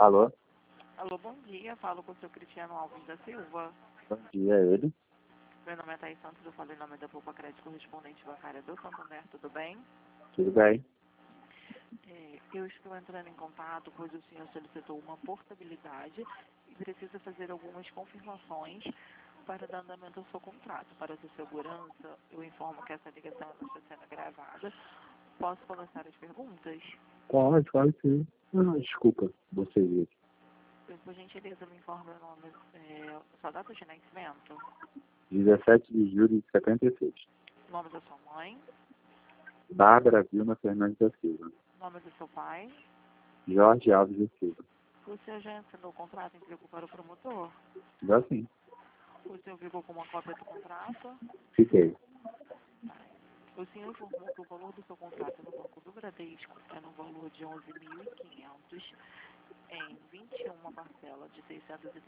Alô? Alô, bom dia. Falo com o seu Cristiano Alves da Silva. Bom dia, é ele? Meu nome é Thaís Santos, eu falo em nome da Poupa Crédito Correspondente Bancária do Santander, tudo bem? Tudo bem? Eu estou entrando em contato, pois o senhor solicitou uma portabilidade e precisa fazer algumas confirmações para dar andamento ao seu contrato. Para a sua segurança, eu informo que essa ligação está sendo gravada. Posso começar as perguntas? Pode sim. Desculpa, você viu. Por gentileza, me informe o nome, sua data de nascimento, 17 de julho de 76. nome da sua mãe, Bárbara Vilma Fernandes da Silva. nome do seu pai. Jorge Alves da Silva. O senhor já assinou o contrato e entregou para o promotor? Já sim. O senhor ficou com uma cópia do contrato? Fiquei. O senhor informou que o valor do seu contrato no Banco do Bradesco é no valor de 11.500 em 21 parcela de R$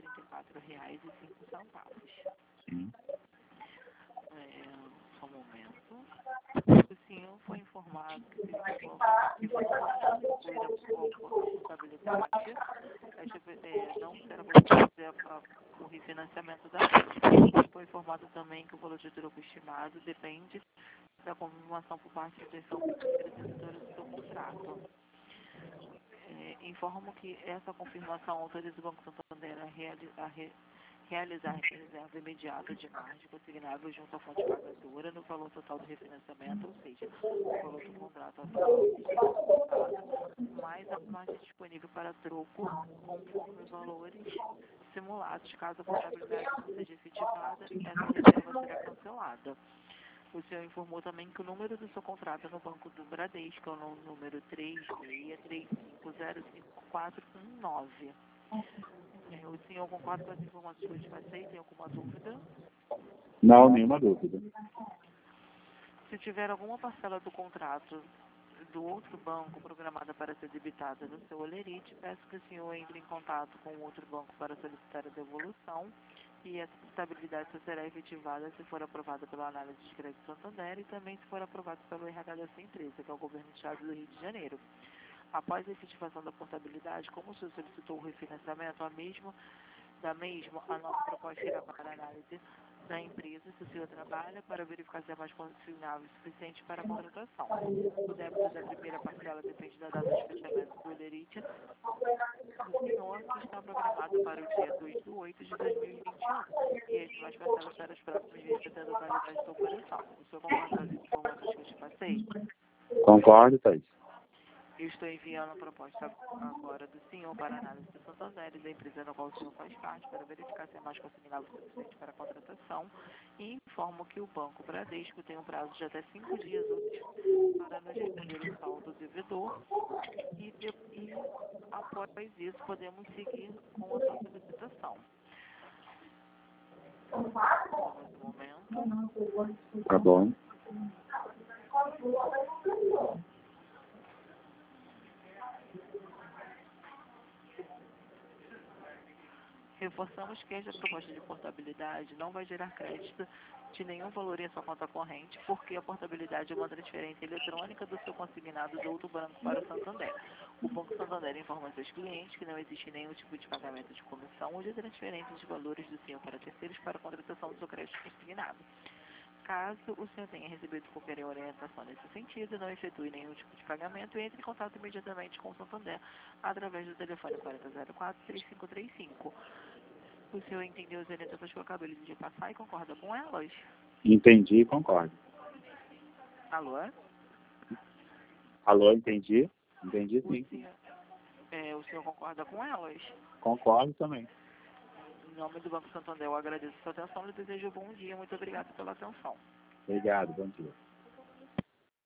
634,05. Sim. Só um momento. O senhor foi informado que foi concluída a portabilidade. Não será possível fazer o refinanciamento da rede. Foi informado também que o valor de troco estimado depende da confirmação por parte da gestão financeira decisora do seu contrato. Informo que essa confirmação autoriza o Banco Santander a realizar reserva imediata de margem consignável junto à fonte pagadora no valor total do refinanciamento, ou seja, o valor do contrato atual, mais a margem disponível para troco, conforme os valores simulados. Caso a portabilidade não seja efetivada, essa reserva será cancelada. O senhor informou também que o número do seu contrato no Banco do Bradesco é o número 3635055419. O senhor concorda com as informações que eu te passei? Tem alguma dúvida? Não, nenhuma dúvida. Se tiver alguma parcela do contrato do outro banco programada para ser debitada no seu Olerite, peço que o senhor entre em contato com o outro banco para solicitar a devolução. E essa portabilidade só será efetivada se for aprovada pela análise de crédito Santander e também se for aprovada pelo RH dessa empresa, que é o Governo do Estado do Rio de Janeiro. Após a efetivação da portabilidade, como o senhor solicitou o refinanciamento, a nossa proposta irá para a análise da empresa, se o senhor trabalha, para verificar se é mais consignável e suficiente para a contratação. O débito da primeira parcela depende da data de fechamento do Olerite do senhor, que está programado para o dia 2/8/2021. E as demais parcelas para os próximos dias até a totalidade da operação. O senhor concorda com as informações que eu te passei? Concordo, Thaís. Eu estou enviando a proposta agora do senhor para a análise do Santander e da empresa na qual o senhor faz parte para verificar se é mais consignável o suficiente para a contratação e informo que o Banco Bradesco tem um prazo de até 5 dias úteis para nos responder o saldo devedor e após isso podemos seguir com a sua solicitação. Só mais um momento. Tá bom. Reforçamos que esta proposta de portabilidade não vai gerar crédito de nenhum valor em sua conta corrente, porque a portabilidade é uma transferência eletrônica do seu consignado do outro banco para o Santander. O Banco Santander informa seus clientes que não existe nenhum tipo de pagamento de comissão ou de transferência de valores do senhor para terceiros para a contratação do seu crédito consignado. Caso o senhor tenha recebido qualquer orientação nesse sentido, não efetue nenhum tipo de pagamento e entre em contato imediatamente com o Santander através do telefone 4004-3535. O senhor entendeu as orientações que eu acabei de passar e concorda com elas? Entendi e concordo. Alô? Alô, entendi? Entendi sim. O senhor concorda com elas? Concordo também. Em nome do Banco Santander, eu agradeço a sua atenção e desejo um bom dia. Muito obrigado pela atenção. Obrigado, bom dia.